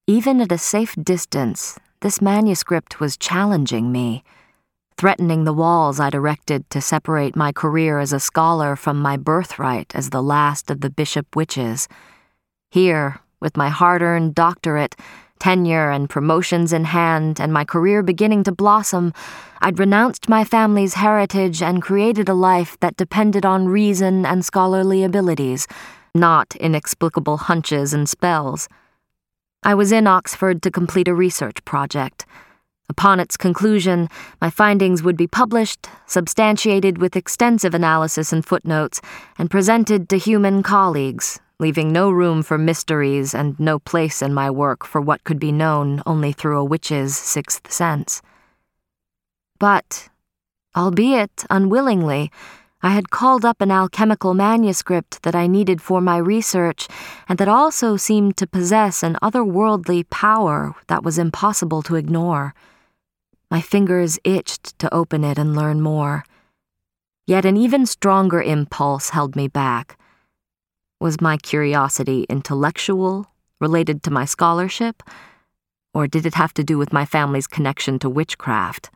Even at a safe distance, this manuscript was challenging me, threatening the walls I'd erected to separate my career as a scholar from my birthright as the last of the Bishop witches. Here, with my hard-earned doctorate, tenure and promotions in hand, and my career beginning to blossom, I'd renounced my family's heritage and created a life that depended on reason and scholarly abilities, not inexplicable hunches and spells. I was in Oxford to complete a research project. Upon its conclusion, my findings would be published, substantiated with extensive analysis and footnotes, and presented to human colleagues, leaving no room for mysteries and no place in my work for what could be known only through a witch's sixth sense. But, albeit unwillingly, I had called up an alchemical manuscript that I needed for my research and that also seemed to possess an otherworldly power that was impossible to ignore. My fingers itched to open it and learn more. Yet an even stronger impulse held me back. Was my curiosity intellectual, related to my scholarship, or did it have to do with my family's connection to witchcraft?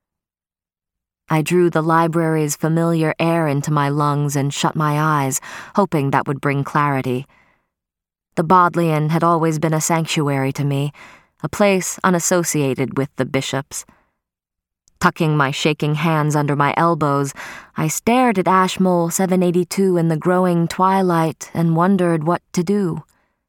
I drew the library's familiar air into my lungs and shut my eyes, hoping that would bring clarity. The Bodleian had always been a sanctuary to me, a place unassociated with the bishops. Tucking my shaking hands under my elbows, I stared at Ashmole 782 in the growing twilight and wondered what to do.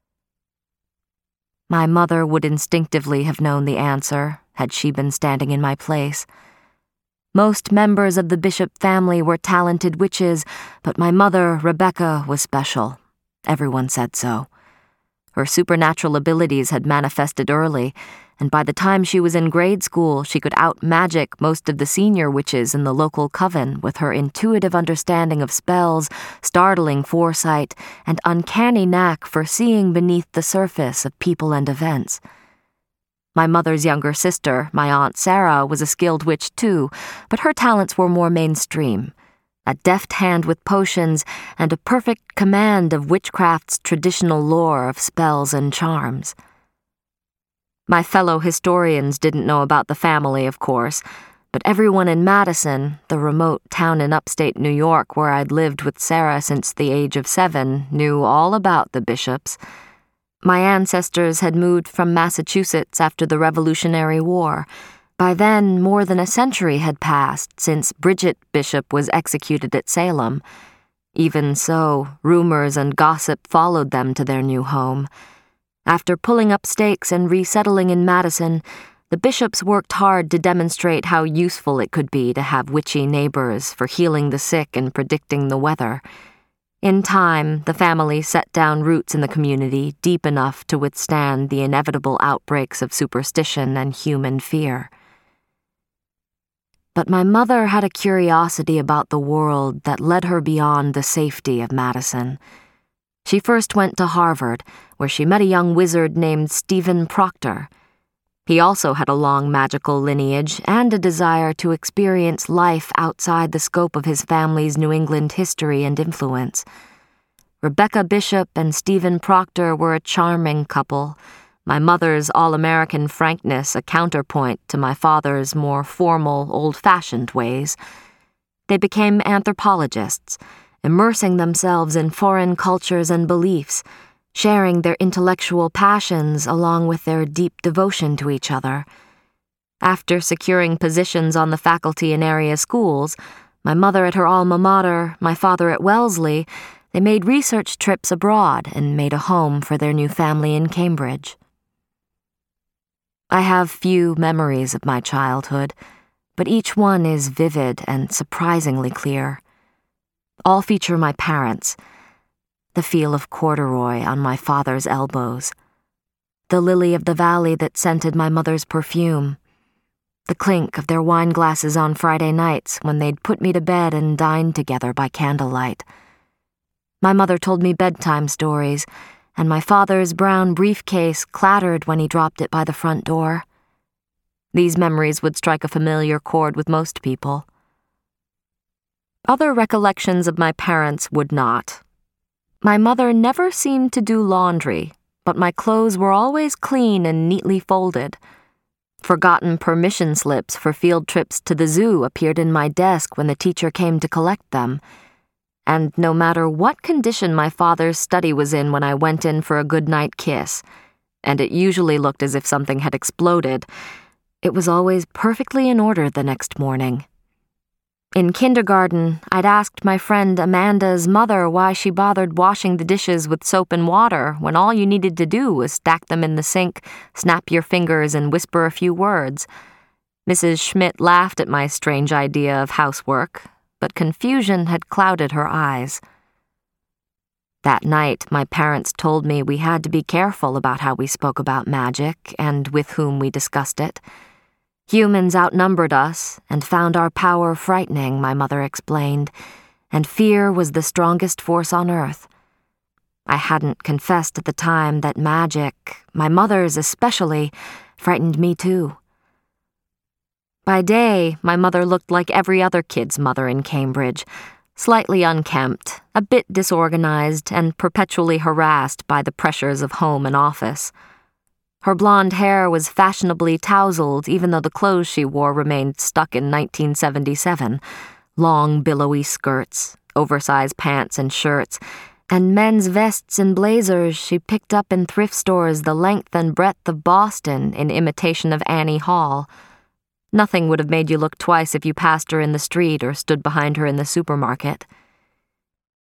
My mother would instinctively have known the answer, had she been standing in my place. Most members of the Bishop family were talented witches, but my mother, Rebecca, was special. Everyone said so. Her supernatural abilities had manifested early, and by the time she was in grade school, she could out-magic most of the senior witches in the local coven with her intuitive understanding of spells, startling foresight, and uncanny knack for seeing beneath the surface of people and events. My mother's younger sister, my Aunt Sarah, was a skilled witch too, but her talents were more mainstream. A deft hand with potions and a perfect command of witchcraft's traditional lore of spells and charms. My fellow historians didn't know about the family, of course, but everyone in Madison, the remote town in upstate New York where I'd lived with Sarah since the age of 7, knew all about the Bishops. My ancestors had moved from Massachusetts after the Revolutionary War. By then, more than a century had passed since Bridget Bishop was executed at Salem. Even so, rumors and gossip followed them to their new home. After pulling up stakes and resettling in Madison, the Bishops worked hard to demonstrate how useful it could be to have witchy neighbors for healing the sick and predicting the weather. In time, the family set down roots in the community deep enough to withstand the inevitable outbreaks of superstition and human fear. But my mother had a curiosity about the world that led her beyond the safety of Madison. She first went to Harvard, where she met a young wizard named Stephen Proctor. He also had a long magical lineage and a desire to experience life outside the scope of his family's New England history and influence. Rebecca Bishop and Stephen Proctor were a charming couple, my mother's all-American frankness a counterpoint to my father's more formal, old-fashioned ways. They became anthropologists, immersing themselves in foreign cultures and beliefs, sharing their intellectual passions along with their deep devotion to each other. After securing positions on the faculty in area schools, my mother at her alma mater, my father at Wellesley, they made research trips abroad and made a home for their new family in Cambridge. I have few memories of my childhood, but each one is vivid and surprisingly clear. All feature my parents, the feel of corduroy on my father's elbows, the lily of the valley that scented my mother's perfume, the clink of their wine glasses on Friday nights when they'd put me to bed and dined together by candlelight. My mother told me bedtime stories, and my father's brown briefcase clattered when he dropped it by the front door. These memories would strike a familiar chord with most people. Other recollections of my parents would not. My mother never seemed to do laundry, but my clothes were always clean and neatly folded. Forgotten permission slips for field trips to the zoo appeared in my desk when the teacher came to collect them. And no matter what condition my father's study was in when I went in for a goodnight kiss, and it usually looked as if something had exploded, it was always perfectly in order the next morning. In kindergarten, I'd asked my friend Amanda's mother why she bothered washing the dishes with soap and water when all you needed to do was stack them in the sink, snap your fingers, and whisper a few words. Mrs. Schmidt laughed at my strange idea of housework, but confusion had clouded her eyes. That night, my parents told me we had to be careful about how we spoke about magic and with whom we discussed it. Humans outnumbered us and found our power frightening, my mother explained, and fear was the strongest force on earth. I hadn't confessed at the time that magic, my mother's especially, frightened me too. By day, my mother looked like every other kid's mother in Cambridge, slightly unkempt, a bit disorganized, and perpetually harassed by the pressures of home and office. Her blonde hair was fashionably tousled even though the clothes she wore remained stuck in 1977, long billowy skirts, oversized pants and shirts, and men's vests and blazers she picked up in thrift stores the length and breadth of Boston in imitation of Annie Hall. Nothing would have made you look twice if you passed her in the street or stood behind her in the supermarket.